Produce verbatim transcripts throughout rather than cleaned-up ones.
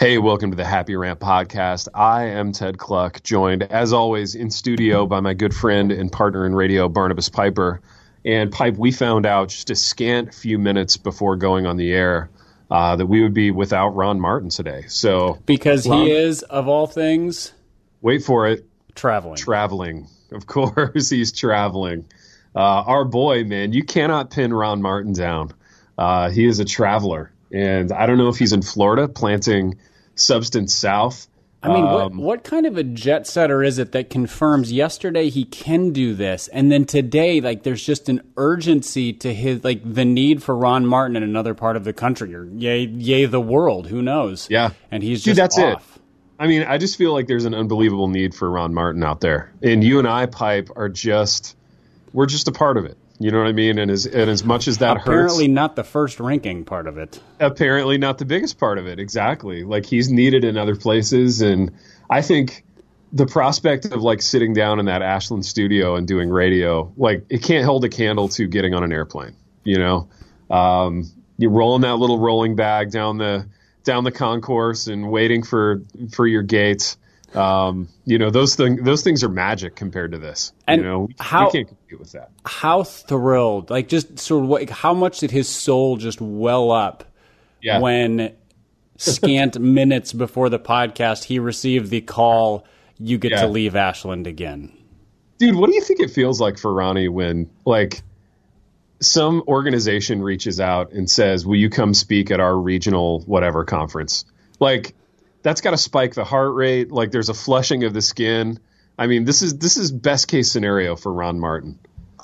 Hey, welcome to the Happy Rant Podcast. I am Ted Cluck, joined, as always, in studio by my good friend and partner in radio, Barnabas Piper. And Pipe, we found out just a scant few minutes before going on the air uh, that we would be without Ron Martin today. So Because Ron, he is, of all things... Wait for it. Traveling. Traveling. Of course, he's traveling. Uh, our boy, man, you cannot pin Ron Martin down. Uh, he is a traveler. And I don't know if he's in Florida planting Substance South. I mean, um, what, what kind of a jet setter is it that confirms yesterday he can do this, and then today, like, there's just an urgency to his, like, the need for Ron Martin in another part of the country, or yay, yay the world, who knows? Yeah. And he's Dude, just that's off. It. I mean, I just feel like there's an unbelievable need for Ron Martin out there. And you and I, Pipe, are just, we're just a part of it. You know what I mean? And as, and as much as that Apparently hurts. Apparently not the first ranking part of it. Apparently not the biggest part of it. Exactly. Like, he's needed in other places. And I think the prospect of, like, sitting down in that Ashland studio and doing radio, like, it can't hold a candle to getting on an airplane. You know, um, you're rolling that little rolling bag down the down the concourse and waiting for for your gate. Um, you know, those things those things are magic compared to this. And you know, we, how, we can't compete with that. How thrilled, like, just sort of what, how much did his soul just well up yeah. when scant minutes before the podcast he received the call, you get yeah. to leave Ashland again? Dude, what do you think it feels like for Ronnie when, like, some organization reaches out and says, will you come speak at our regional whatever conference? Like, that's got to spike the heart rate. Like, there's a flushing of the skin. I mean, this is this is best case scenario for Ron Martin.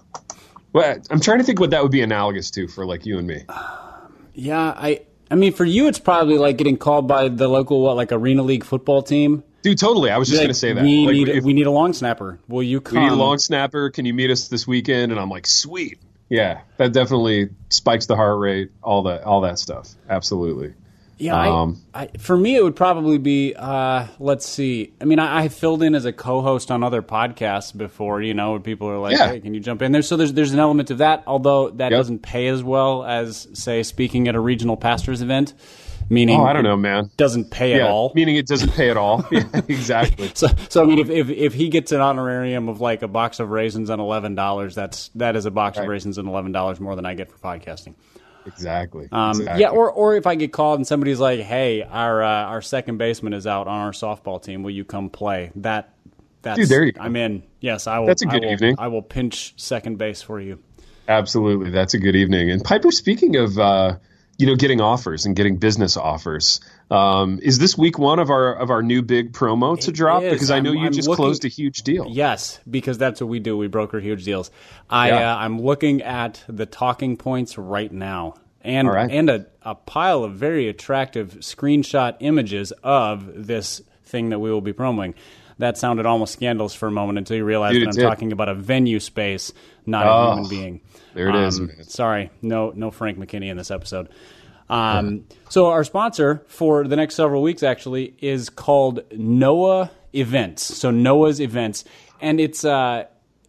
Well, I'm trying to think what that would be analogous to for, like, you and me. Yeah, I I mean, for you, it's probably like getting called by the local, what, like, Arena League football team. Dude, totally. I was just like, going to say that. We, like, need, if, we need a long snapper. Will you come? We need a long snapper. Can you meet us this weekend? And I'm like, sweet. Yeah, that definitely spikes the heart rate, all that, all that stuff. Absolutely. Yeah, um, I, I, for me, it would probably be, uh, let's see. I mean, I, I filled in as a co-host on other podcasts before, you know, where people are like, yeah. hey, can you jump in there? So there's there's an element of that, although that yep. doesn't pay as well as, say, speaking at a regional pastors event. Meaning, oh, I don't know, man. Doesn't pay yeah, at all. Meaning it doesn't pay at all. Yeah, exactly. So, so I mean, if, if if he gets an honorarium of like a box of raisins and eleven dollars, that's that is a box right. of raisins and eleven dollars more than I get for podcasting. Exactly. Um, exactly. Yeah, or or if I get called and somebody's like, "Hey, our uh, our second baseman is out on our softball team. Will you come play?" That that's Dude, there you go. I'm in. Yes, I will. That's a good I will, evening. I will pinch second base for you. Absolutely, that's a good evening. And Piper, speaking of uh, you know, getting offers and getting business offers, um, is this week one of our of our new big promo to it drop? Is. Because I know I'm, you I'm just looking, closed a huge deal. Yes, because that's what we do. We broker huge deals. I Yeah. uh, I'm looking at the talking points right now. And right. and a, a pile of very attractive screenshot images of this thing that we will be promoting. That sounded almost scandalous for a moment until you realized Dude, that I'm did. talking about a venue space, not oh, a human being. There it um, is. Sorry, no no Frank McKinney in this episode. Um, so our sponsor for the next several weeks actually is called Noah Events. So Noah's Events, and it's uh,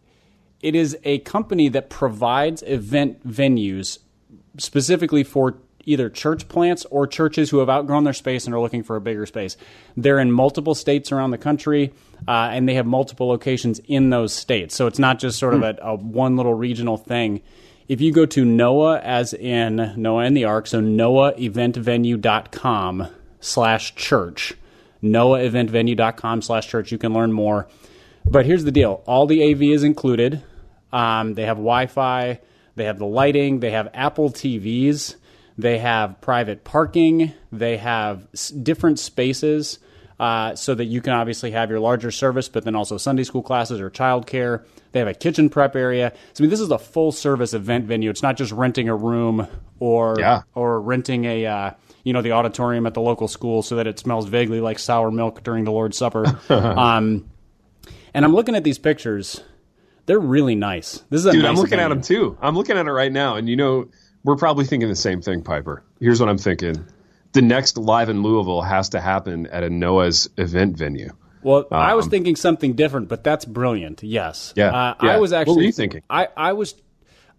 it is a company that provides event venues specifically for either church plants or churches who have outgrown their space and are looking for a bigger space. They're in multiple states around the country, uh, and they have multiple locations in those states. So it's not just sort of a, a one little regional thing. If you go to Noah, as in Noah and the Ark, so noah event venue dot com slash church, noah event venue dot com slash church, you can learn more. But here's the deal. All the A V is included. Um, they have Wi-Fi. They have the lighting. They have Apple T Vs. They have private parking. They have s- different spaces uh, so that you can obviously have your larger service, but then also Sunday school classes or childcare. They have a kitchen prep area. So I mean, this is a full-service event venue. It's not just renting a room or yeah. or renting a uh, you know the auditorium at the local school so that it smells vaguely like sour milk during the Lord's Supper. um, and I'm looking at these pictures. They're really nice. This is a Dude, nice I'm looking venue. at them too. I'm looking at it right now, and you know, we're probably thinking the same thing, Piper. Here's what I'm thinking. The next Live in Louisville has to happen at a Noah's event venue. Well, um, I was Um, thinking something different, but that's brilliant. Yes. Yeah, Uh, yeah. I was actually What were you thinking? I, I was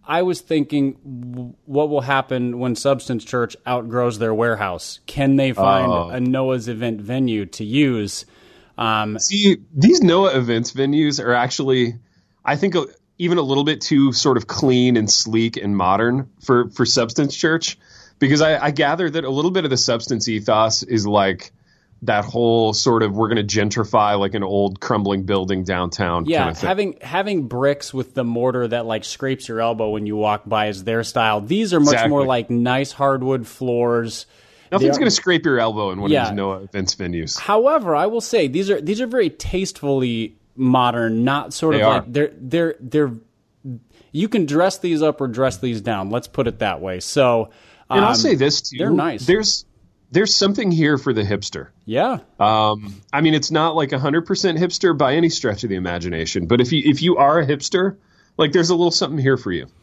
I was thinking, w- what will happen when Substance Church outgrows their warehouse? Can they find Oh. a Noah's event venue to use? Um, See, these Noah events venues are actually, I think, a, even a little bit too sort of clean and sleek and modern for, for Substance Church, because I, I gather that a little bit of the Substance ethos is like that whole sort of, we're going to gentrify like an old crumbling building downtown. yeah, kind of thing. having having bricks with the mortar that like scrapes your elbow when you walk by is their style. These are much Exactly. more like nice hardwood floors. Nothing's They are- going to scrape your elbow in one Yeah. of these Noah events venues. However, I will say these are these are very tastefully modern, not sort They of are. like they're they're they're. You can dress these up or dress these down. Let's put it that way. So, um, And I'll say this too. they're nice. There's there's something here for the hipster. yeah, Um, I mean, it's not like one hundred percent hipster by any stretch of the imagination. But if you if you are a hipster, like there's a little something here for you.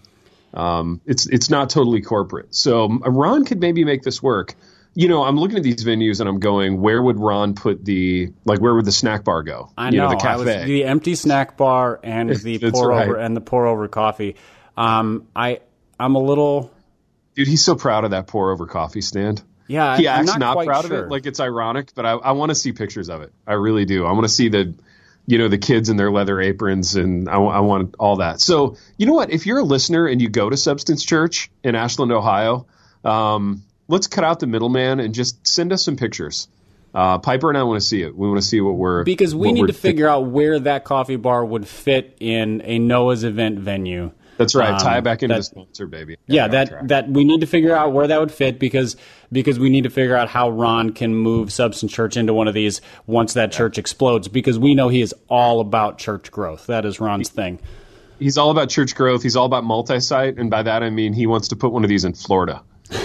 Um, it's it's not totally corporate. So um, Ron could maybe make this work. You know, I'm looking at these venues and I'm going, where would Ron put the like where would the snack bar go? I you know. know the I was, cafe. the empty snack bar and the That's pour right. over and the pour over coffee. Um, I I'm a little Dude, he's so proud of that pour over coffee stand. yeah. He I, I'm acts not, not, quite proud sure. of it. Like it's ironic, but I, I want to see pictures of it. I really do. I want to see the, you know, the kids in their leather aprons, and I, I want all that. So you know what? If you're a listener and you go to Substance Church in Ashland, Ohio, um, let's cut out the middleman and just send us some pictures. Uh, Piper and I want to see it. We want to see what we're because we what need we're to figure out where that coffee bar would fit in a Noah's event venue. That's right. Um, Tie it back into that- the sponsor, baby. Yeah, Got it on that track. that we need to figure out where that would fit because because we need to figure out how Ron can move Substance Church into one of these once that church explodes because we know he is all about church growth. That is Ron's thing. He's all about church growth. He's all about multi-site, and by that I mean he wants to put one of these in Florida.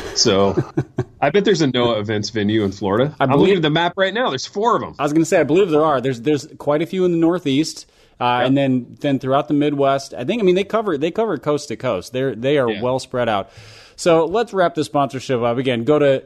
So I bet there's a Noah events venue in Florida. I'm believe- looking at the map right now. There's four of them. I was going to say I believe there are. There's there's quite a few in the Northeast. Uh, Yep. And then, then throughout the Midwest, I think. I mean, they cover they cover coast to coast. They're they are Yeah. well spread out. So let's wrap the sponsorship up. Again, go to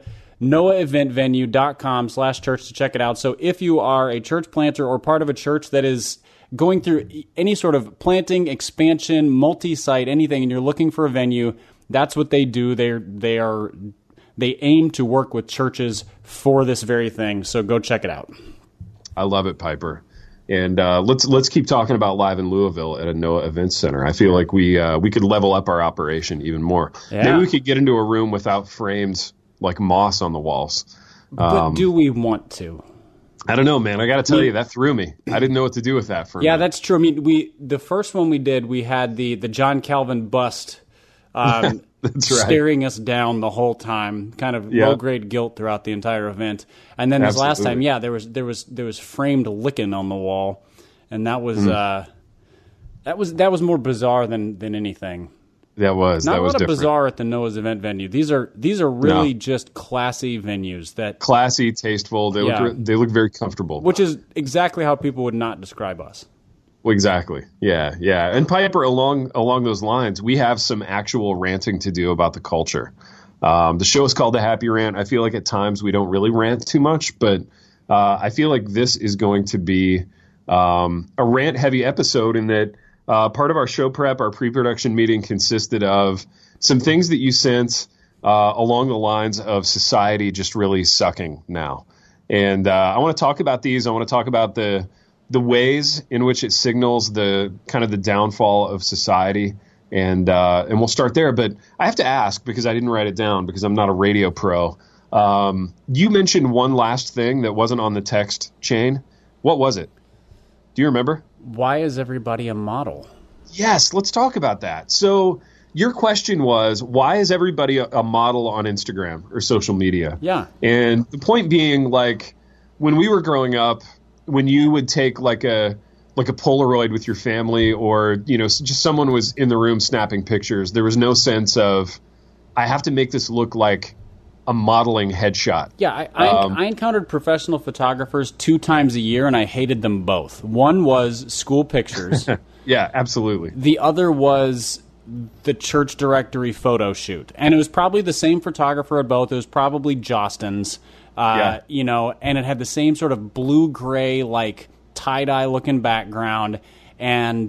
noaheventvenue.com slash church to check it out. So if you are a church planter or part of a church that is going through any sort of planting, expansion, multi-site, anything, and you're looking for a venue, that's what they do. They're they are they aim to work with churches for this very thing. So go check it out. I love it, Piper. And uh, let's let's keep talking about Live in Louisville at a Noah Events Center. I feel like we uh, we could level up our operation even more. Yeah. Maybe we could get into a room without frames like moss on the walls. But Um, do we want to? I don't know, man. I got to tell you, that threw me. I didn't know what to do with that for a Yeah, minute. that's true. I mean, we the first one we did, we had the the John Calvin bust um, That's right. staring us down the whole time, kind of Yeah. low grade guilt throughout the entire event. And then this last Absolutely. time, yeah, there was there was there was framed licking on the wall, and that was Mm. uh, that was that was more bizarre than than anything. That was Not that a was lot of different. bizarre at the Noah's event venue. These are these are really No. just classy venues that, Classy, tasteful. They Yeah. look they look very comfortable. which is exactly how people would not describe us. Well, exactly. Yeah, yeah. And Piper, along along those lines, we have some actual ranting to do about the culture. Um, the show is called The Happy Rant. I feel like at times we don't really rant too much, but uh, I feel like this is going to be um, a rant-heavy episode in that uh, part of our show prep, our pre-production meeting consisted of some things that you sense uh, along the lines of society just really sucking now. And uh, I want to talk about these. I want to talk about the the ways in which it signals the kind of the downfall of society, and uh, and we'll start there. But I have to ask, because I didn't write it down because I'm not a radio pro. Um, you mentioned one last thing that wasn't on the text chain. What was it? Do you remember? Why is everybody a model? Yes, let's talk about that. So your question was, why is everybody a, a model on Instagram or social media? Yeah. And the point being, like, when we were growing up, when you would take like a like a Polaroid with your family, or you know, just someone was in the room snapping pictures, there was no sense of, I have to make this look like a modeling headshot. Yeah, I, I, Um, I encountered professional photographers two times a year, and I hated them both. One was school pictures. Yeah, absolutely. The other was the church directory photo shoot. And it was probably the same photographer at both. It was probably Jostens. Uh, Yeah. You know, and it had the same sort of blue-gray, like, tie-dye looking background. And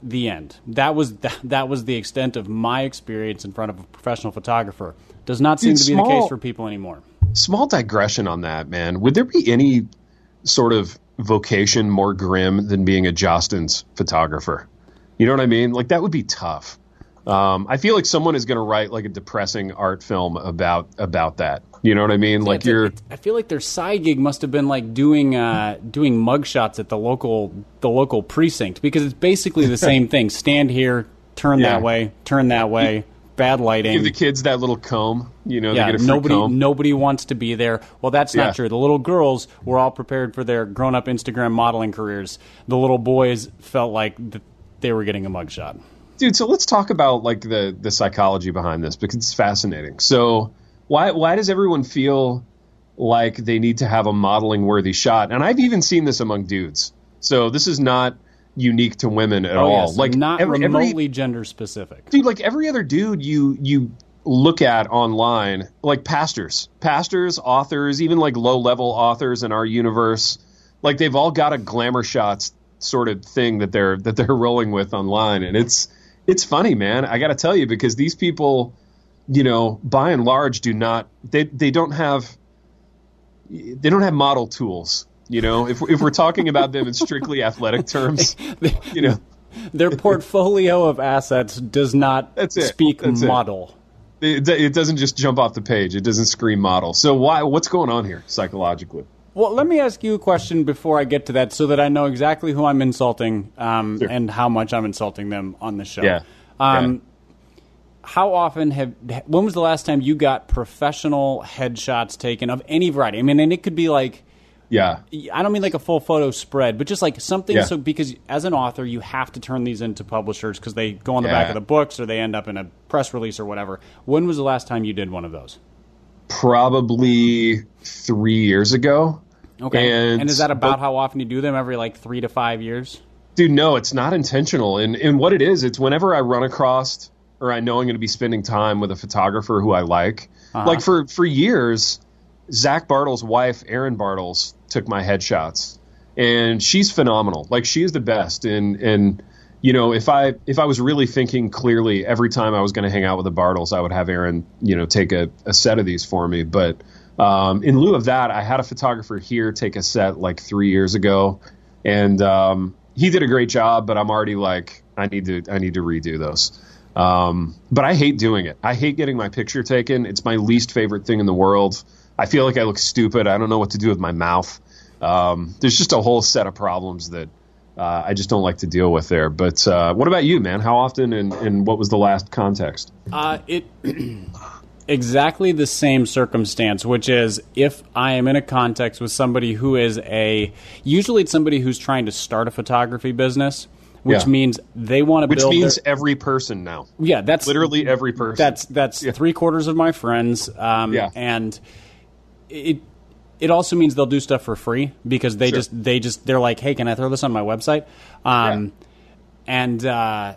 the end. That was that, that was the extent of my experience in front of a professional photographer. Does not seem Dude, to be small, the case for people anymore. Small digression on that, man. Would there be any sort of vocation more grim than being a Jostens photographer? You know what I mean? Like, that would be tough. Um, I feel like someone is going to write like a depressing art film about about that. You know what I mean? Yeah, like a, you're. I feel like their side gig must have been like doing uh, doing mugshots at the local the local precinct, because it's basically the same thing. Stand here, turn Yeah. that way, turn that way. Bad lighting. Give the kids that little comb. You know, Yeah, they get a free nobody comb. nobody wants to be there. Well, that's not Yeah. true. The little girls were all prepared for their grown up Instagram modeling careers. The little boys felt like th- they were getting a mugshot. Dude, so let's talk about like the the psychology behind this, because it's fascinating. So why why does everyone feel like they need to have a modeling worthy shot? And I've even seen this among dudes. So this is not unique to women at Oh, all. yes. Like not every, remotely every, gender specific. dude, like every other dude you you look at online, like pastors, pastors, authors, even like low level authors in our universe, like they've all got a glamour shots sort of thing that they're that they're rolling with online, and it's it's funny, man. I got to tell you, because these people, you know, by and large, do not they they don't have they don't have model tools. You know, if if we're talking about them in strictly athletic terms, you know, Their portfolio of assets does not That's it. speak That's it. model. it, it doesn't just jump off the page. It doesn't scream model. So why? What's going on here psychologically? Well, let me ask you a question before I get to that, so that I know exactly who I'm insulting um, Sure. and how much I'm insulting them on the show. Yeah. Um, Yeah. How often have? When was the last time you got professional headshots taken of any variety? I mean, and it could be like, Yeah. I don't mean like a full photo spread, but just like something. Yeah. So because as an author, you have to turn these into publishers because they go on the Yeah. back of the books or they end up in a press release or whatever. When was the last time you did one of those? Probably three years ago. Okay. And, And, is that about but- how often you do them? Every like three to five years? Dude, no, it's not intentional. And and what it is, it's whenever I run across or I know I'm going to be spending time with a photographer who I like. Uh-huh. Like for, for years, Zach Bartles' wife, Erin Bartles, took my headshots. And she's phenomenal. Like, she is the best. And, and you know, if I if I was really thinking clearly, every time I was going to hang out with the Bartles, I would have Erin, you know, take a, a set of these for me. But um, in lieu of that, I had a photographer here take a set like three years ago. And um, he did a great job, but I'm already like, I need to I need to redo those. Um, but I hate doing it. I hate getting my picture taken. It's my least favorite thing in the world. I feel like I look stupid. I don't know what to do with my mouth. Um, there's just a whole set of problems that uh, I just don't like to deal with there. But uh, what about you, man? How often, and, and what was the last context? Uh, it exactly the same circumstance, which is if I am in a context with somebody who is a, usually it's somebody who's trying to start a photography business, which Yeah. means they want to Which build means their, every person now. yeah, that's Literally every person. That's that's three quarters of my friends, um, Yeah. and it it also means they'll do stuff for free because they Sure. just they just they're like, hey, can I throw this on my website? Um, and uh,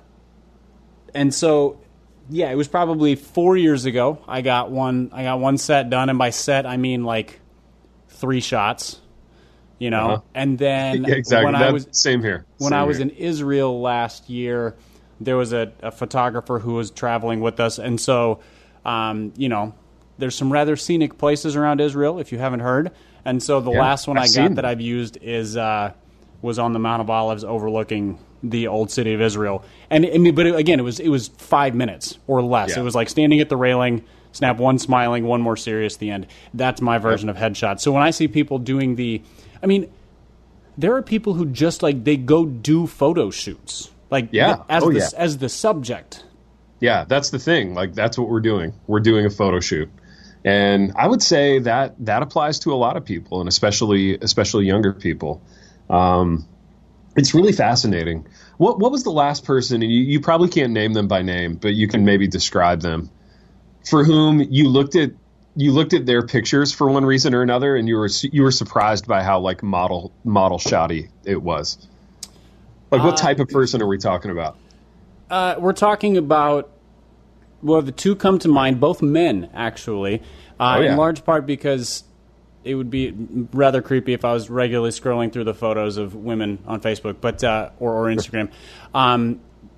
and so yeah, it was probably four years ago. I got one. I got one set done, and by set I mean like three shots. You know, Uh-huh. and then Yeah, exactly. when I That's was same here. when Same I was here. in Israel last year, there was a, a photographer who was traveling with us, and so um, you know, there's some rather scenic places around Israel if you haven't heard. And so the Yeah, last one I've I seen got that them. I've used is uh, was on the Mount of Olives overlooking the old city of Israel. And I mean, but it, again, it was it was five minutes or less. Yeah. It was like standing at the railing, snap one smiling, one more serious at the end. That's my version of headshot. So when I see people doing the, I mean, there are people who just like they go do photo shoots, like Yeah. as Oh, the yeah. as the subject. Yeah, that's the thing. Like, that's what we're doing. We're doing a photo shoot. And I would say that that applies to a lot of people, and especially especially younger people. Um, it's really fascinating. What what was the last person, and you, you probably can't name them by name, but you can maybe describe them, for whom you looked at you looked at their pictures for one reason or another, and you were su- you were surprised by how like model model shoddy it was. Like, what Uh, type of person are we talking about? Uh, we're talking about, well, the two come to mind, both men, actually, uh, Oh, yeah. in large part because it would be rather creepy if I was regularly scrolling through the photos of women on Facebook but uh, or, or Instagram. Um,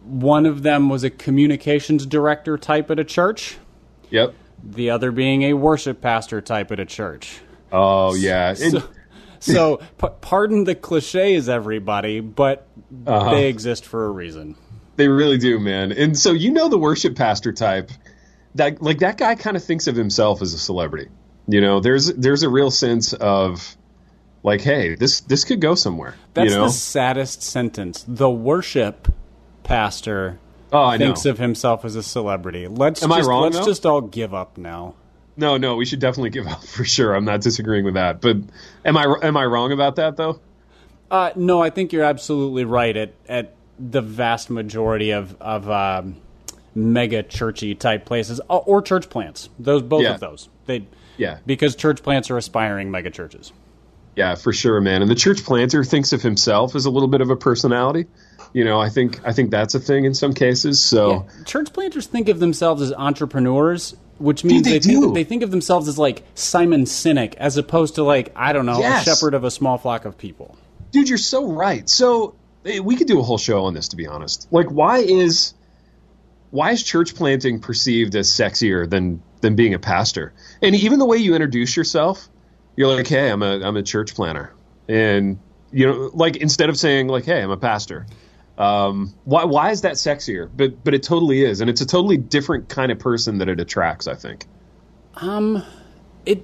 one of them was a communications director type at a church. Yep. The other being a worship pastor type at a church. Oh, yeah. So, so p- pardon the cliches, everybody, but uh-huh. they exist for a reason. They really do, man. And so you know the worship pastor type, that like that guy kind of thinks of himself as a celebrity. You know, there's there's a real sense of like, hey, this this could go somewhere. That's you know? the saddest sentence. The worship pastor oh, I thinks know. of himself as a celebrity. Let's Am just, I wrong, let's though? just all give up now. No, no, we should definitely give up for sure. I'm not disagreeing with that. But am I am I wrong about that, though? Uh, no, I think you're absolutely right at, at the vast majority of, of um, mega churchy type places or, or church plants. Those both Yeah. of those. They Yeah. Because church plants are aspiring mega churches. Yeah, for sure, man. And the church planter thinks of himself as a little bit of a personality. You know, I think I think that's a thing in some cases. So Yeah. Church planters think of themselves as entrepreneurs, which means Dude, they they, think, do. they think of themselves as like Simon Sinek, as opposed to like, I don't know, Yes. a shepherd of a small flock of people. Dude, you're so right. So eh, we could do a whole show on this, to be honest. Like, why is why is church planting perceived as sexier than than being a pastor? And even the way you introduce yourself, you're like, hey, I'm a I'm a church planter, and you know, like instead of saying like, hey, I'm a pastor. Um, why why is that sexier? But but it totally is, and it's a totally different kind of person that it attracts, I think. Um, it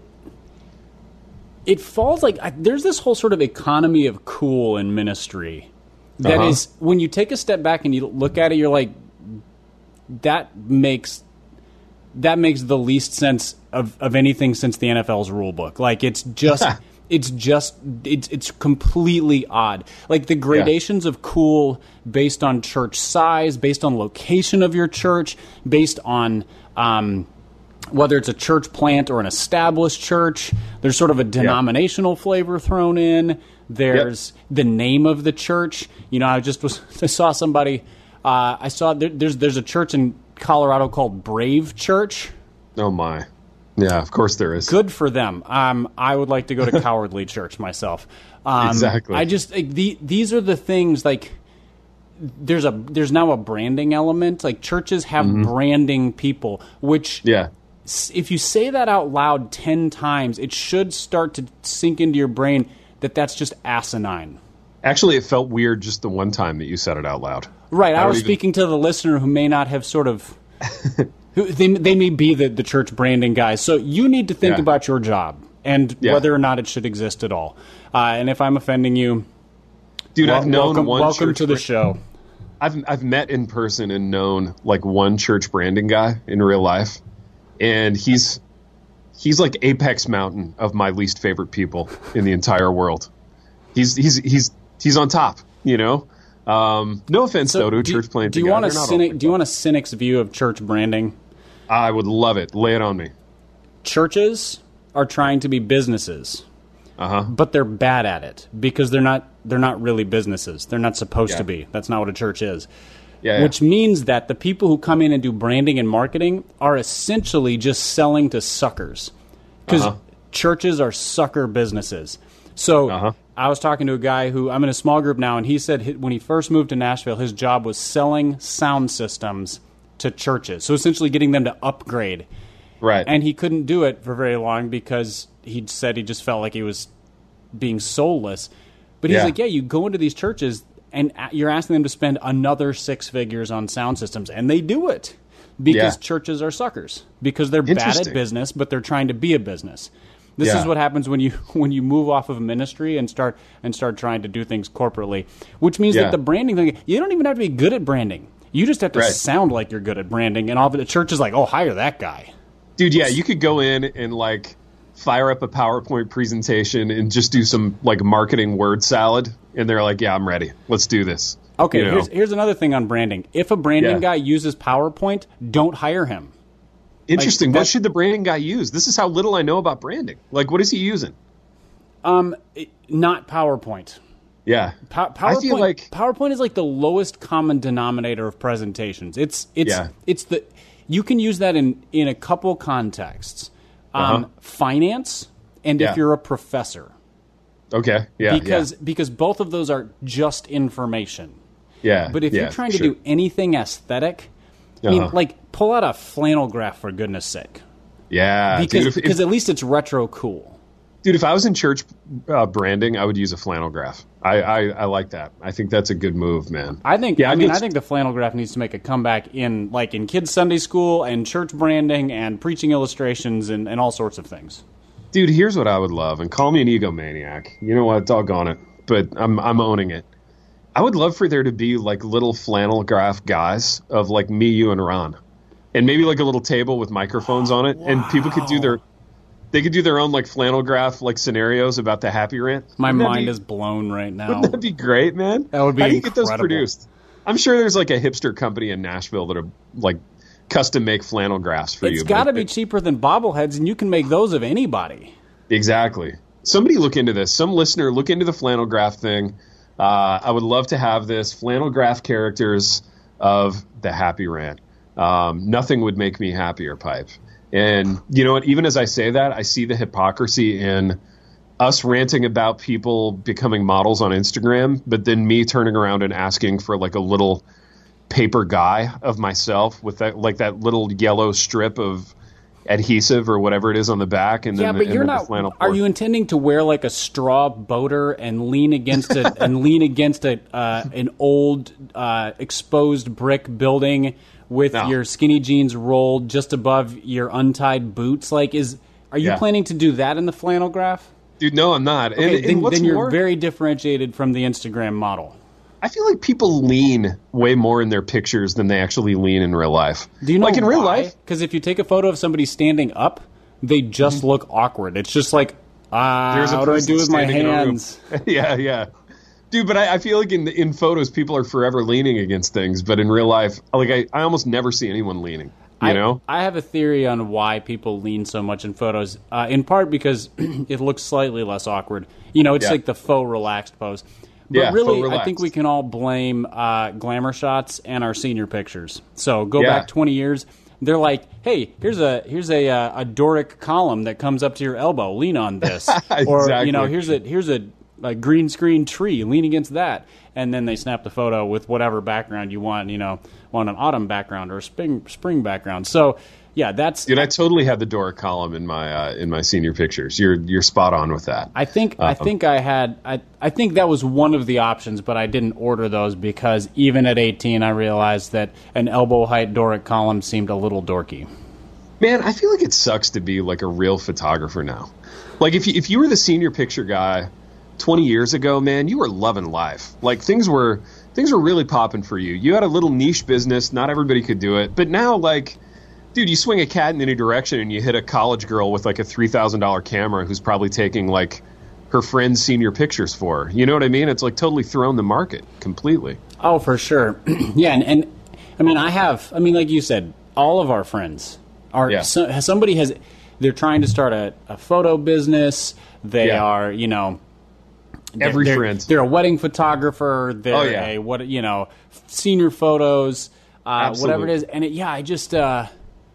it falls like I, there's this whole sort of economy of cool in ministry that Uh-huh. is, when you take a step back and you look at it, you're like, that makes that makes the least sense of, of anything since the N F L's rule book. Like it's just it's just it's it's completely odd. Like the gradations yeah. of cool based on church size, based on location of your church, based on um, whether it's a church plant or an established church. There's sort of a denominational yeah. flavor thrown in. There's yep. the name of the church. You know, I just was I saw somebody. Uh, I saw there, there's there's a church in Colorado called Brave Church. Oh my, yeah, of course there is. Good for them. Um, I would like to go to Cowardly Church myself. Um, exactly. I just like, the these are the things like. There's a there's now a branding element. Like churches have mm-hmm. branding people, which yeah. if you say that out loud ten times, it should start to sink into your brain that that's just asinine. Actually, it felt weird just the one time that you said it out loud. Right. I, I was even... speaking to the listener who may not have sort of... who, they, they may be the, the church branding guys. So you need to think yeah. about your job and yeah. whether or not it should exist at all. Uh, and if I'm offending you, dude, well, I've known welcome, one welcome church to the show. I've I've met in person and known like one church branding guy in real life, and he's he's like apex mountain of my least favorite people in the entire world. He's he's he's he's on top, you know. Um, no offense so though to a do, church planting. Do you guy. want a They're not cynic? Do you want a cynic's view of church branding? I would love it. Lay it on me. Churches are trying to be businesses, uh-huh. but they're bad at it because they're not. They're not really businesses. They're not supposed yeah. to be. That's not what a church is. Yeah, Which yeah. means that the people who come in and do branding and marketing are essentially just selling to suckers, because uh-huh. churches are sucker businesses. So uh-huh. I was talking to a guy who, I'm in a small group now, and he said when he first moved to Nashville, his job was selling sound systems to churches. So essentially getting them to upgrade. Right. And he couldn't do it for very long because he said he just felt like he was being soulless. But he's yeah. like, yeah, you go into these churches and you're asking them to spend another six figures on sound systems. And they do it because yeah. churches are suckers. Because they're bad at business, but they're trying to be a business. This yeah. is what happens when you when you move off of ministry and start and start trying to do things corporately, which means yeah. that the branding thing, you don't even have to be good at branding. You just have to right. sound like you're good at branding, and all the church is like, oh, hire that guy. Dude, yeah, you could go in and like fire up a PowerPoint presentation and just do some like marketing word salad, and they're like, yeah, I'm ready. Let's do this. Okay, you know? here's here's another thing on branding. If a branding yeah. guy uses PowerPoint, don't hire him. Interesting. Like, what should the branding guy use? This is how little I know about branding. Like, what is he using? Um, it, not PowerPoint. Yeah, Pa- PowerPoint. I feel like PowerPoint is like the lowest common denominator of presentations. It's it's yeah. it's the you can use that in in a couple contexts. Um, uh-huh. Finance, and yeah. if you're a professor. Okay. Yeah. Because yeah. because both of those are just information. Yeah. But if yeah, you're trying to sure. do anything aesthetic, I mean, Uh-huh. like, pull out a flannel graph for goodness sake. Yeah. Because dude, if, because if, at least it's retro cool. dude, if I was in church uh, branding, I would use a flannel graph. I, I, I like that. I think that's a good move, man. I think. Yeah, I I'd mean, get- I think the flannel graph needs to make a comeback in like in kids' Sunday school and church branding and preaching illustrations and, and all sorts of things. Dude, here's what I would love, and call me an egomaniac. You know what? Doggone it. But I'm I'm owning it. I would love for there to be like little flannel graph guys of like me, you, and Ron, and maybe like a little table with microphones on it, and people could do their they could do their own like flannel graph like scenarios about the happy rant. My Wouldn't that mind be- is blown right now. Wouldn't that be great, man? That would be How do you get those incredible. produced? I'm sure there's like a hipster company in Nashville that are like custom make flannel graphs for It's you. got to but- be cheaper than bobbleheads, and you can make those of anybody. Exactly. Somebody look into this. Some listener look into the flannel graph thing. Uh, I would love to have this flannel graph characters of the happy rant. Um, nothing would make me happier, Pipe. And you know what? Even as I say that, I see the hypocrisy in us ranting about people becoming models on Instagram, but then me turning around and asking for like a little paper guy of myself with that like that little yellow strip of adhesive or whatever it is on the back, and then Yeah, the, but and you're then the not. flannel Are board. you intending to wear like a straw boater and lean against it and lean against a uh, an old uh, exposed brick building with No. your skinny jeans rolled just above your untied boots? Like, is are you Yeah. planning to do that in the flannel graph? Dude, no, I'm not. Okay, and, then, and what's then you're more, very differentiated from the Instagram model. I feel like people lean way more in their pictures than they actually lean in real life. Do you know like in real life? Because if you take a photo of somebody standing up, they just look awkward. It's just like, ah, There's a how do I person do with my standing in a room. hands? yeah, yeah. Dude, but I, I feel like in in photos, people are forever leaning against things. But in real life, like I, I almost never see anyone leaning. You I, know? I have a theory on why people lean so much in photos. Uh, in part because it looks slightly less awkward. You know, it's Yeah. like the faux relaxed pose. But Yeah, really, faux I think relaxed. we can all blame uh, glamour shots and our senior pictures. So go Yeah. back twenty years. They're like, hey, here's a here's a uh, a Doric column that comes up to your elbow. Lean on this, or you know, Exactly. here's a here's a, a green screen tree. Lean against that, and then they snap the photo with whatever background you want. You know, want an autumn background or a spring spring background. So yeah, that's. Dude, I totally had the Doric column in my uh, in my senior pictures. You're you're spot on with that. I think I think I had I, I think that was one of the options, but I didn't order those because even at eighteen, I realized that an elbow height Doric column seemed a little dorky. Man, I feel like it sucks to be like a real photographer now. Like if you, if you were the senior picture guy twenty years ago, man, you were loving life. Like things were things were really popping for you. You had a little niche business, not everybody could do it. But now like dude, you swing a cat in any direction and you hit a college girl with like a three thousand dollars camera who's probably taking like her friend's senior pictures for her. You know what I mean? It's like totally thrown the market completely. Oh, for sure. yeah, and, and I mean, I have. I mean, like you said, all of our friends are. Yeah. So, somebody has. They're trying to start a, a photo business. They Yeah. are, you know. they're- Every they're, friend. They're a wedding photographer. They're Oh, yeah. a what you know, senior photos, uh, whatever it Absolutely. is. And it, yeah, I just. Uh,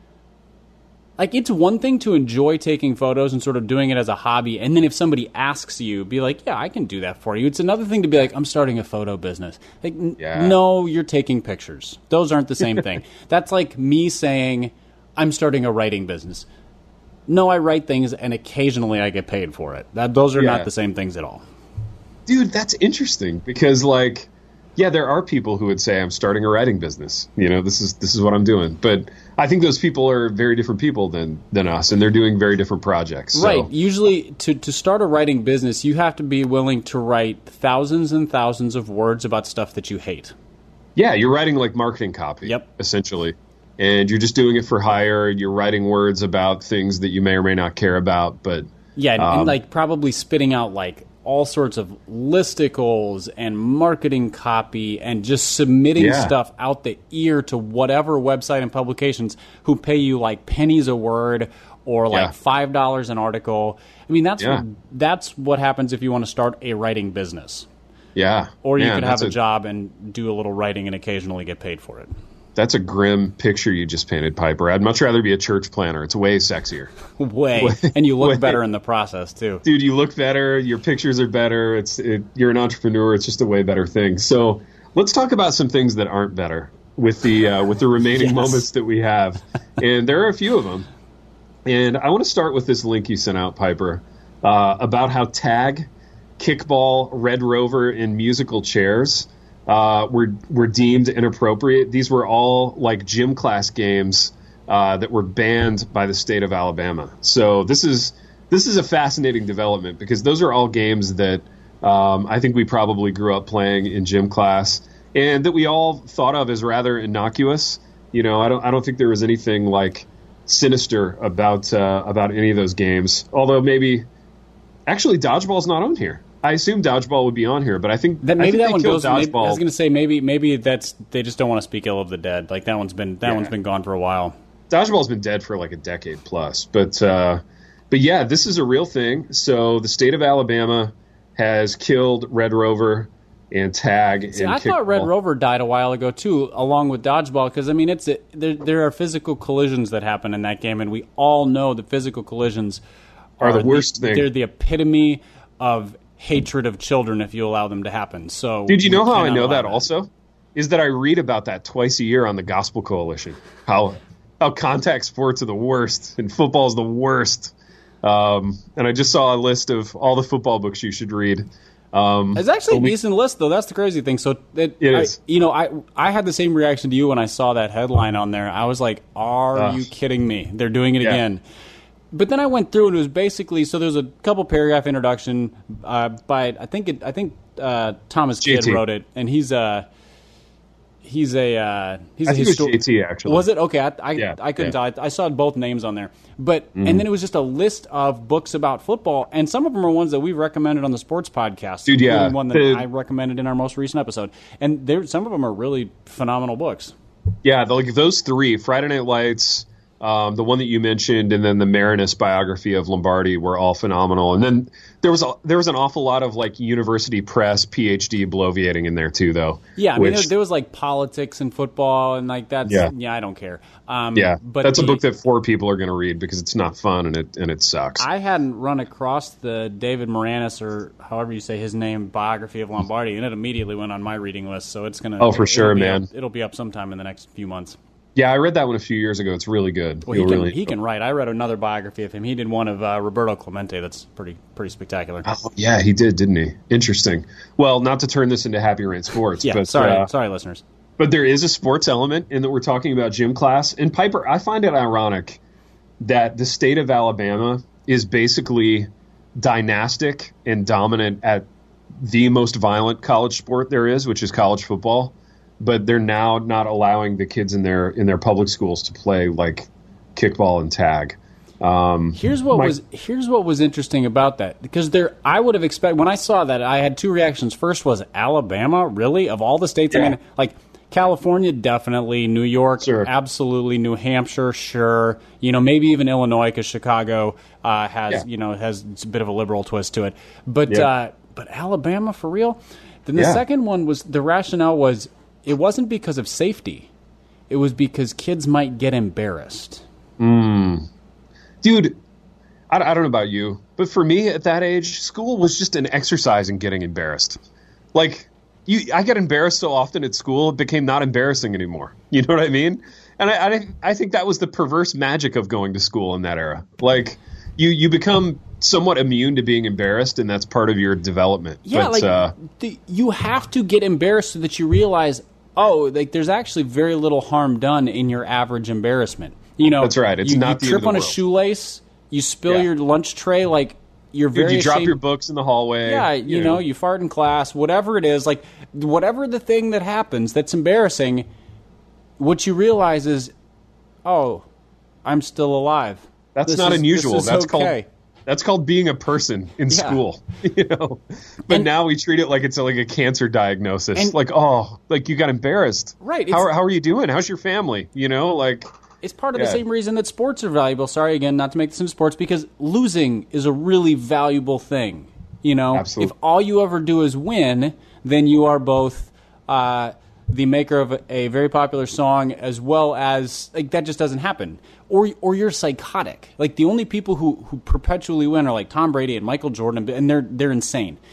Like, it's one thing to enjoy taking photos and sort of doing it as a hobby, and then if somebody asks you, be like, yeah, I can do that for you. It's another thing to be like, I'm starting a photo business. Like, n- Yeah. no, you're taking pictures. Those aren't the same thing. That's like me saying, I'm starting a writing business. No, I write things, and occasionally I get paid for it. That, those are Yeah. not the same things at all. Dude, that's interesting because like yeah, there are people who would say I'm starting a writing business. You know, this is this is what I'm doing. But I think those people are very different people than than us, and they're doing very different projects. So. Right. Usually, to, to start a writing business, you have to be willing to write thousands and thousands of words about stuff that you hate. Yeah, you're writing like marketing copy, Yep. essentially. And you're just doing it for hire. You're writing words about things that you may or may not care about. But Yeah, and, and Um, like probably spitting out like all sorts of listicles and marketing copy and just submitting Yeah. stuff out the ear to whatever website and publications who pay you like pennies a word or like Yeah. five dollars an article. I mean, that's Yeah. that's what happens if you want to start a writing business. yeah. Or you Man, could have that's a, job and do a little writing and occasionally get paid for it. That's a grim picture you just painted, Piper. I'd much rather be a church planner. It's way sexier. Way. And you look Way. better in the process, too. Dude, you look better. Your pictures are better. It's it, you're an entrepreneur. It's just a way better thing. So let's talk about some things that aren't better with the uh, with the remaining yes. moments that we have, and there are a few of them. And I want to start with this link you sent out, Piper, uh, about how tag, kickball, Red Rover, and musical chairs uh, were were deemed inappropriate. These were all like gym class games uh, that were banned by the state of Alabama. So this is this is a fascinating development because those are all games that um, I think we probably grew up playing in gym class and that we all thought of as rather innocuous. You know, I don't I don't think there was anything like sinister about uh, about any of those games. Although maybe actually dodgeball's not on here. I assume dodgeball would be on here, but I think that maybe think that one goes. Maybe, I dodgeball. was going to say maybe maybe that's they just don't want to speak ill of the dead. Like that one's been that Yeah. one's been gone for a while. Dodgeball's been dead for like a decade plus, but uh, but yeah, this is a real thing. So the state of Alabama has killed Red Rover and tag. See, and I thought Red kickball. Rover died a while ago too, along with dodgeball. Because I mean, it's a, there. There are physical collisions that happen in that game, and we all know that physical collisions Are the worst thing. They're the epitome of hatred of children if you allow them to happen. So, Dude, you know we how I cannot know allow that also? Is that I read about that twice a year on the Gospel Coalition. How how contact sports are the worst and football is the worst. Um, and I just saw a list of all the football books you should read. Um, It's actually only- a decent list, though. That's the crazy thing. So it, It I, is. You know, I I had the same reaction to you when I saw that headline on there. I was like, "Are Ugh. you kidding me? They're doing it Yeah. again." But then I went through and it was basically so. There's a couple paragraph introduction uh, by I think it, I think uh, Thomas J T. Kidd wrote it, and he's a he's a uh, he's I a think it was histor- J T actually. Was it okay? I I, Yeah, I couldn't yeah. tell. I, I saw both names on there, but Mm-hmm. and then it was just a list of books about football, and some of them are ones that we've recommended on the sports podcast. Dude, yeah. including one that The- I recommended in our most recent episode, and there some of them are really phenomenal books. Yeah, the, like those three, Friday Night Lights, um, the one that you mentioned, and then the Marinus biography of Lombardi were all phenomenal. And then there was a, there was an awful lot of like university press, P H D bloviating in there too, though. Yeah, I mean, which- there, there was like politics and football, and like that's yeah, Yeah. I don't care. Um, yeah, but that's a the- book that four people are going to read because it's not fun and it and it sucks. I hadn't run across the David Moranis or however you say his name biography of Lombardi, and it immediately went on my reading list. So it's gonna Oh, for it'll sure, be man. up- it'll be up sometime in the next few months. Yeah, I read that one a few years ago. It's really good. Well, he You'll can, really he can write. I read another biography of him. He did one of uh, Roberto Clemente. That's pretty pretty spectacular. Oh, yeah, he did, didn't he? Interesting. Well, not to turn this into Happy Rain Sports, yeah, but sorry, uh, sorry, listeners. But there is a sports element in that we're talking about gym class. And Piper, I find it ironic that the state of Alabama is basically dynastic and dominant at the most violent college sport there is, which is college football. But they're now not allowing the kids in their in their public schools to play like kickball and tag. Um, Here's what my- was here's what was interesting about that because there I would have expected when I saw that I had two reactions. First was Alabama, really, of all the states. I Yeah. mean, like California, definitely. New York, Sure. absolutely. New Hampshire, sure. You know, maybe even Illinois because Chicago uh, has Yeah. you know has it's a bit of a liberal twist to it. But Yeah. uh, but Alabama for real. Then the Yeah. second one was the rationale was it wasn't because of safety. It was because kids might get embarrassed. Dude, I, I don't know about you, but for me at that age, school was just an exercise in getting embarrassed. Like, you, I get embarrassed so often at school, it became not embarrassing anymore. You know what I mean? And I, I, I think that was the perverse magic of going to school in that era. Like, you, you become somewhat immune to being embarrassed, and that's part of your development. Yeah, but, like uh, the, you have to get embarrassed so that you realize, oh, like there's actually very little harm done in your average embarrassment. You know, That's right. It's you, not the you end trip of the on a world. shoelace, you spill Yeah. your lunch tray, like you're dude, very you drop ashamed- your books in the hallway. Yeah, you, know, you fart in class, whatever it is, like whatever the thing that happens that's embarrassing, what you realize is, oh, I'm still alive. That's This not is- unusual. this is That's okay. called that's called being a person in Yeah. school. You know, but And- now we treat it like it's a, like a cancer diagnosis. And- like, oh, like you got embarrassed. Right, How it's- are, how are you doing? How's your family? You know, like It's part of the Yeah. same reason that sports are valuable. Sorry again, not to make this into sports, because losing is a really valuable thing. You know, Absolutely. if all you ever do is win, then you are both uh, the maker of a, a very popular song as well as like that just doesn't happen. Or or you're psychotic. Like the only people who, who perpetually win are like Tom Brady and Michael Jordan, and they're they're insane.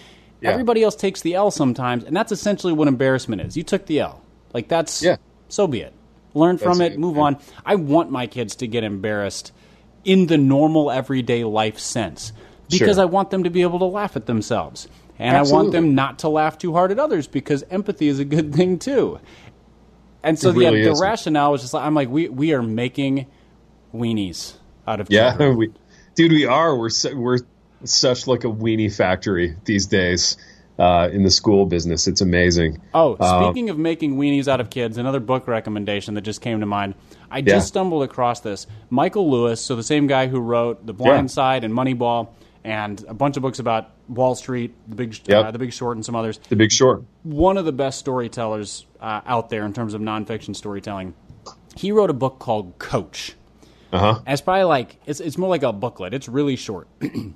Yeah. Everybody else takes the L sometimes, and that's essentially what embarrassment is. You took the L. Like, that's, yeah. so be it. Learn from That's it, it, move man. on. I want my kids to get embarrassed in the normal, everyday life sense because Sure. I want them to be able to laugh at themselves. And I want Absolutely. them not to laugh too hard at others because empathy is a good thing, too. And so It really the, the is. rationale was just like, I'm like, we, we are making weenies out of Yeah, children. we, dude, we are. We're su- we're such like a weenie factory these days uh, in the school business. It's amazing. Oh, Um, speaking of making weenies out of kids, another book recommendation that just came to mind. I just Yeah. stumbled across this. Michael Lewis, so the same guy who wrote The Blind Yeah. Side and Moneyball and a bunch of books about Wall Street, The Big, Yep. uh, the Big Short, and some others. The Big Short. One of the best storytellers uh, out there in terms of nonfiction storytelling. He wrote a book called Coach. Uh huh. And it's probably like, it's, it's more like a booklet. It's really short.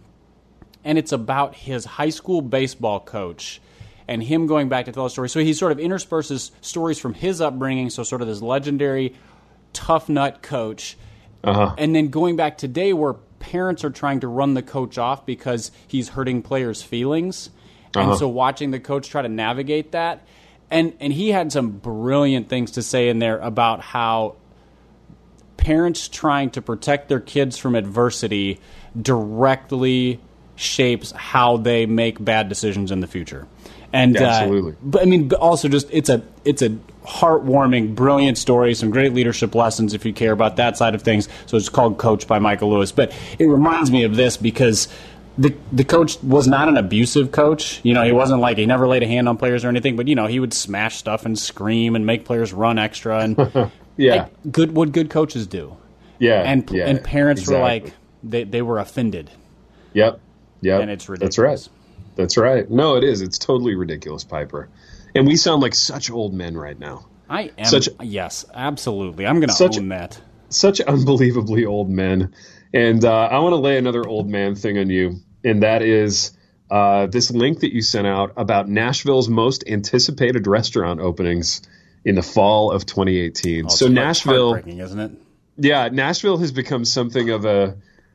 And it's about his high school baseball coach and him going back to tell a story. So he sort of intersperses stories from his upbringing, so sort of this legendary tough nut coach, Uh-huh. and then going back today where parents are trying to run the coach off because he's hurting players' feelings. And Uh-huh. so watching the coach try to navigate that. And, and he had some brilliant things to say in there about how parents trying to protect their kids from adversity directly shapes how they make bad decisions in the future. And Yeah, absolutely. Uh, but I mean, but also just it's a it's a heartwarming, brilliant story. Some great leadership lessons if you care about that side of things. So it's called Coach by Michael Lewis. But it reminds me of this because the the coach was not an abusive coach. You know, he wasn't like he never laid a hand on players or anything. But you know, he would smash stuff and scream and make players run extra and Yeah. like, good what good coaches do. Yeah. And yeah, and parents were exactly. like they they were offended. Yep. Yep. And it's That's ridiculous. right. That's right. No, it is. It's totally ridiculous, Piper. And we sound like such old men right now. I am Such- yes, absolutely. I'm going to Such- own that. Such unbelievably old men. And uh, I want to lay another old man thing on you, and that is uh, this link that you sent out about Nashville's most anticipated restaurant openings in the fall of twenty eighteen. Oh, so it's Nashville, heartbreaking, isn't it? yeah, Nashville has become something of a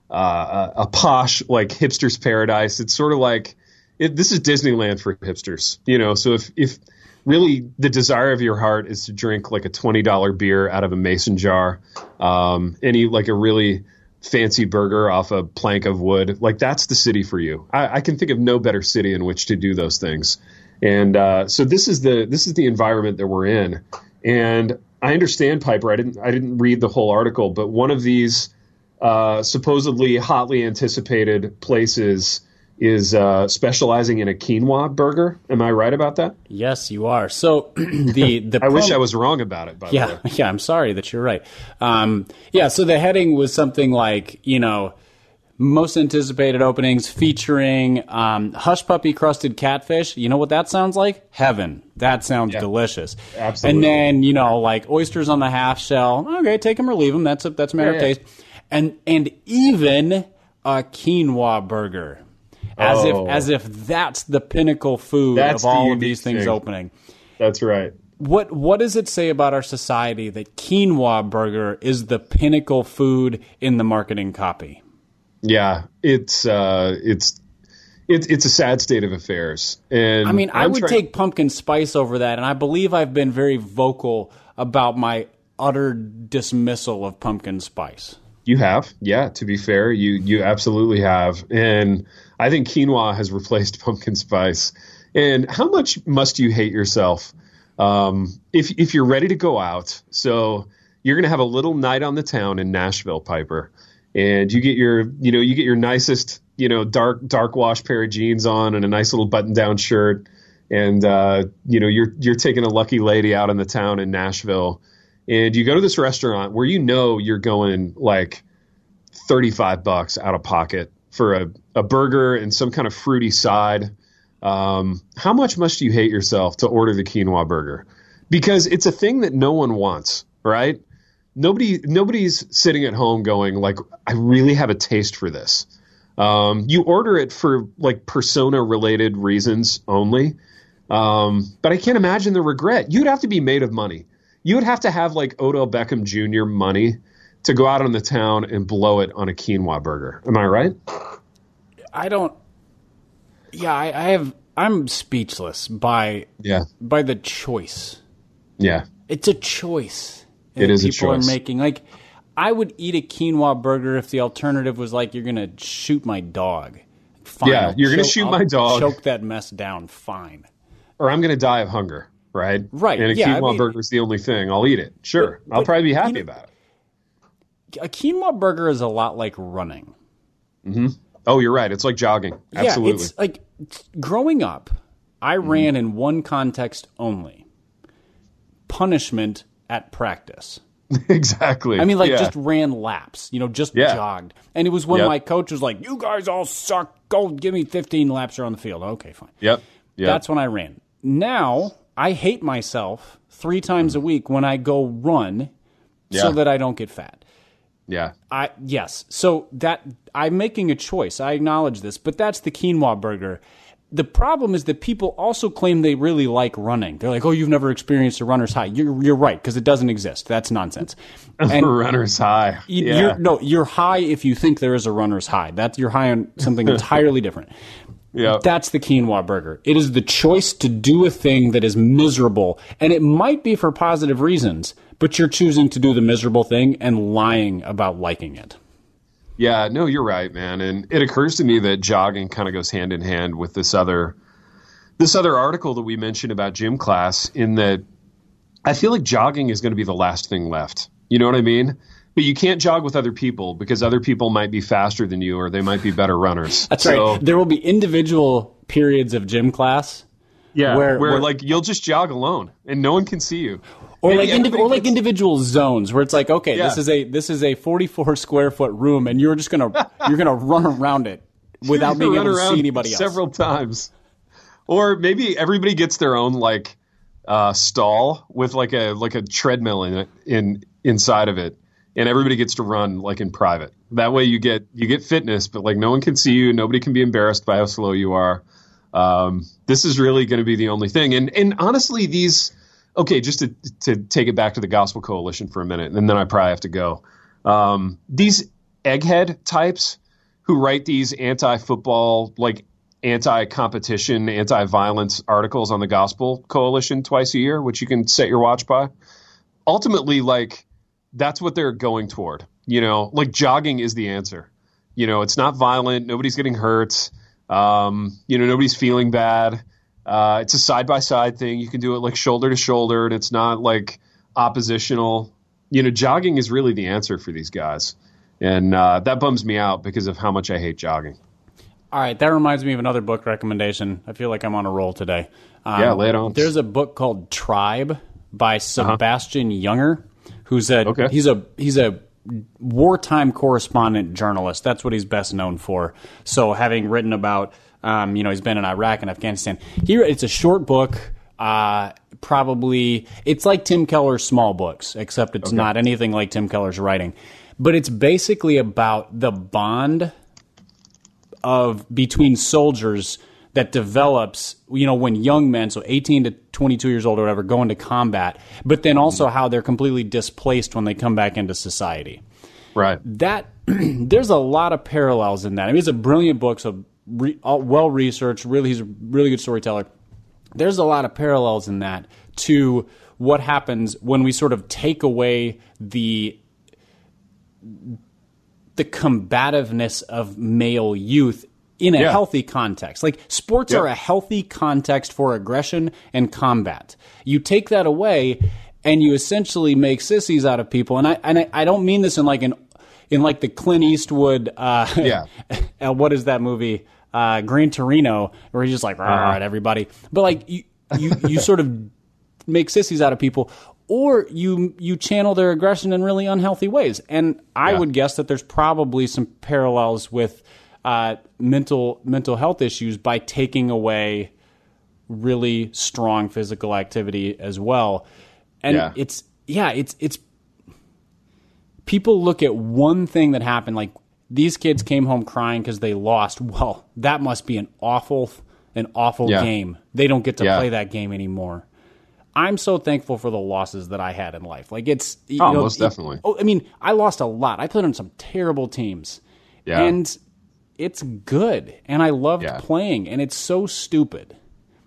uh, a, a posh, like hipster's paradise. It's sort of like it, this is Disneyland for hipsters, you know. So if if really the desire of your heart is to drink like a twenty dollar beer out of a mason jar, um, and eat like a really fancy burger off a plank of wood, like that's the city for you. I, I can think of no better city in which to do those things. And uh, so this is the this is the environment that we're in. And I understand, Piper. I didn't I didn't read the whole article, but one of these uh, supposedly hotly anticipated places is uh, specializing in a quinoa burger. Am I right about that? Yes, you are. So the the I wish prom- I was wrong about it, by the Yeah, way. yeah. I'm sorry that you're right. Um, yeah. So the heading was something like, you know, most anticipated openings featuring um, hush puppy crusted catfish. You know what that sounds like? Heaven. That sounds Yeah. delicious. Absolutely. And then, you know, like oysters on the half shell. Okay, take them or leave them. That's a that's a matter Yeah, of yeah. taste. And and even a quinoa burger. As Oh. if as if that's the pinnacle food That's of the all of unique these things thing. opening. That's right. What what does it say about our society that quinoa burger is the pinnacle food in the marketing copy? Yeah, it's uh, it's it's it's a sad state of affairs. And I mean, I I'm would try- take pumpkin spice over that, and I believe I've been very vocal about my utter dismissal of pumpkin spice. You have, yeah. To be fair, you you absolutely have, and I think quinoa has replaced pumpkin spice. And how much must you hate yourself um, if if you're ready to go out? So you're gonna have a little night on the town in Nashville, Piper, and you get your you know you get your nicest you know dark dark wash pair of jeans on and a nice little button down shirt, and uh, you know you're you're taking a lucky lady out in the town in Nashville. And you go to this restaurant where you know you're going like thirty-five bucks out of pocket for a, a burger and some kind of fruity side. Um, how much must you hate yourself to order the quinoa burger? Because it's a thing that no one wants, right? Nobody, nobody's sitting at home going like, I really have a taste for this. Um, you order it for like persona related reasons only. Um, but I can't imagine the regret. You'd have to be made of money. You would have to have like Odell Beckham Junior money to go out on the town and blow it on a quinoa burger. Am I right? I don't. Yeah, I, I have I'm speechless by yeah by the choice. Yeah. It's a choice. It is a people choice. are making. Like, I would eat a quinoa burger if the alternative was like, you're gonna shoot my dog. Fine. Yeah, I'll you're gonna choke- shoot I'll my dog. Choke that mess down. Fine. Or I'm gonna die of hunger, right? Right, And a yeah, I quinoa mean- burger's the only thing. I'll eat it. Sure. But- I'll but, probably be happy you know, about it. A quinoa burger is a lot like running. Oh, you're right. It's like jogging. Absolutely. Yeah, it's like growing up, I ran in one context only: punishment at practice. exactly. I mean, like, Yeah. just ran laps, you know, just Yeah. jogged. And it was when Yep. my coach was like, you guys all suck. Go give me fifteen laps around the field. Okay, fine. Yep. Yep. That's when I ran. Now, I hate myself three times a week when I go run so Yeah. that I don't get fat. yeah. I yes. So that I'm making a choice. I acknowledge this, but that's the quinoa burger. The problem is that people also claim they really like running. They're like, "Oh, you've never experienced a runner's high." You're you're right, because it doesn't exist. That's nonsense. And Runner's high. you- Yeah. you're, no, you're high if you think there is a runner's high. That's you're high on something entirely different. Yeah. That's the quinoa burger. It is the choice to do a thing that is miserable, and it might be for positive reasons, but you're choosing to do the miserable thing and lying about liking it. Yeah, no, you're right, man. And it occurs to me that jogging kind of goes hand in hand with this other this other article that we mentioned about gym class, in that I feel like jogging is going to be the last thing left. You know what I mean? But you can't jog with other people because other people might be faster than you, or they might be better runners. That's So, right. There will be individual periods of gym class, Yeah, Where- where, where- like you'll just jog alone and no one can see you. or Maybe like indiv- everybody or like gets- individual zones where it's like, okay, Yeah. this is a this is a forty-four square foot room, and you're just gonna you're gonna run around it without being run able to around see anybody else. several times. Or maybe everybody gets their own like uh, stall with like a like a treadmill in it in inside of it, and everybody gets to run like in private. That way you get you get fitness, but like no one can see you, nobody can be embarrassed by how slow you are. Um, this is really going to be the only thing. And and honestly, these okay, just to to take it back to the Gospel Coalition for a minute, and then I probably have to go. Um, these egghead types who write these anti-football, like anti-competition, anti-violence articles on the Gospel Coalition twice a year, which you can set your watch by. Ultimately, like that's what they're going toward. You know, like jogging is the answer. You know, it's not violent. Nobody's getting hurt. Um, you know, nobody's feeling bad. Uh, it's a side-by-side thing. You can do it like shoulder to shoulder, and it's not like oppositional. You know, jogging is really the answer for these guys. And uh, that bums me out because of how much I hate jogging. All right, that reminds me of another book recommendation. I feel like I'm on a roll today. Um, Yeah, lay it on. There's a book called Tribe by Sebastian Junger, who's a Okay. he's a he's a wartime correspondent journalist. That's what he's best known for. So having written about, um, you know, he's been in Iraq and Afghanistan. Here, it's a short book. Uh, probably it's like Tim Keller's small books, except it's not anything like Tim Keller's writing. But it's basically about the bond of between soldiers that develops, you know, when young men, so eighteen to twenty-two years old or whatever, go into combat, but then also how they're completely displaced when they come back into society. Right. That there's a lot of parallels in that. I mean, it's a brilliant book, so re, all, well researched. Really, he's a really good storyteller. There's a lot of parallels in that to what happens when we sort of take away the the combativeness of male youth in a Yeah. healthy context. Like sports Yep. are a healthy context for aggression and combat. You take that away and you essentially make sissies out of people. And I and I, I don't mean this in like an in like the Clint Eastwood uh Yeah. uh, what is that movie? Uh Gran Torino, where he's just like, all right, everybody. But like you you, you sort of make sissies out of people, or you you channel their aggression in really unhealthy ways. And I Yeah. would guess that there's probably some parallels with uh, mental mental health issues by taking away really strong physical activity as well. And Yeah. it's yeah, it's it's people look at one thing that happened, like these kids came home crying because they lost. Well, that must be an awful an awful Yeah. game. They don't get to Yeah. play that game anymore. I'm so thankful for the losses that I had in life. Like it's you Oh, know, most it- definitely. oh, I mean, I lost a lot. I played on some terrible teams. Yeah. And it's good. And I loved Yeah. playing. And it's so stupid.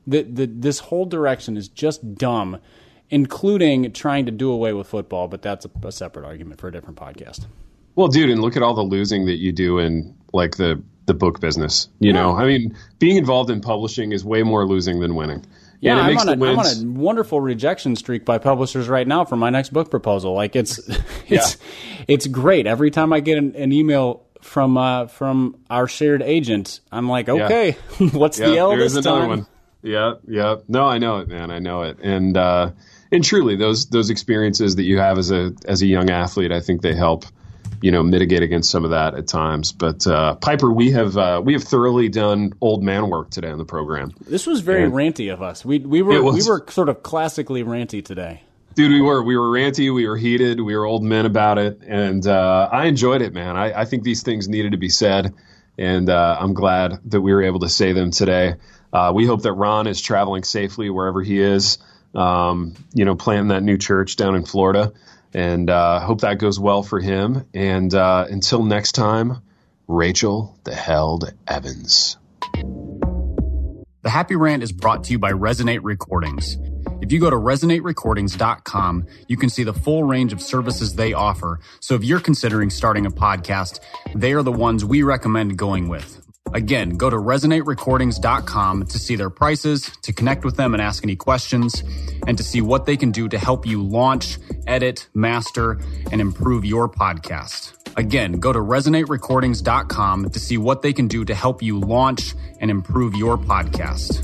The, the, this whole direction is just dumb, including trying to do away with football, but that's a, a separate argument for a different podcast. Well, dude, and look at all the losing that you do in like the, the book business. You Yeah. know, I mean, being involved in publishing is way more losing than winning. Yeah, and it I'm makes on, the a, I'm wins, on a wonderful rejection streak by publishers right now for my next book proposal. Like it's, it's, it's great. Every time I get an, an email from uh, from our shared agent, I'm like, okay, yeah. what's yeah, the L there's this another time? one. Yeah, yeah. No, I know it, man. I know it. And uh, and truly, those those experiences that you have as a as a young athlete, I think they help, you know, mitigate against some of that at times. But uh, Piper, we have uh, we have thoroughly done old man work today on the program. This was very and ranty of us. We we were was. we were sort of classically ranty today. Dude, we were we were ranty, we were heated, we were old men about it, and uh, I enjoyed it, man. I, I think these things needed to be said, and uh, I'm glad that we were able to say them today. Uh, we hope that Ron is traveling safely wherever he is, um, you know, planting that new church down in Florida, and uh, hope that goes well for him. And uh, until next time, Rachel the Held Evans. The Happy Rant is brought to you by Resonate Recordings. If you go to resonate recordings dot com, you can see the full range of services they offer. So if you're considering starting a podcast, they are the ones we recommend going with. Again, go to resonate recordings dot com to see their prices, to connect with them and ask any questions, and to see what they can do to help you launch, edit, master, and improve your podcast. Again, go to resonate recordings dot com to see what they can do to help you launch and improve your podcast.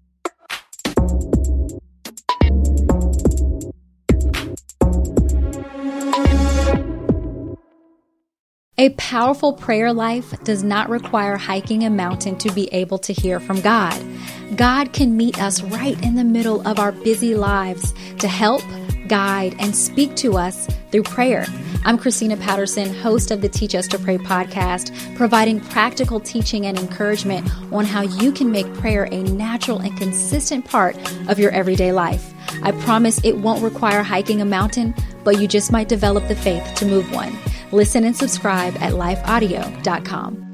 A powerful prayer life does not require hiking a mountain to be able to hear from God. God can meet us right in the middle of our busy lives to help, guide, and speak to us through prayer. I'm Christina Patterson, host of the Teach Us to Pray podcast, providing practical teaching and encouragement on how you can make prayer a natural and consistent part of your everyday life. I promise it won't require hiking a mountain, but you just might develop the faith to move one. Listen and subscribe at life audio dot com.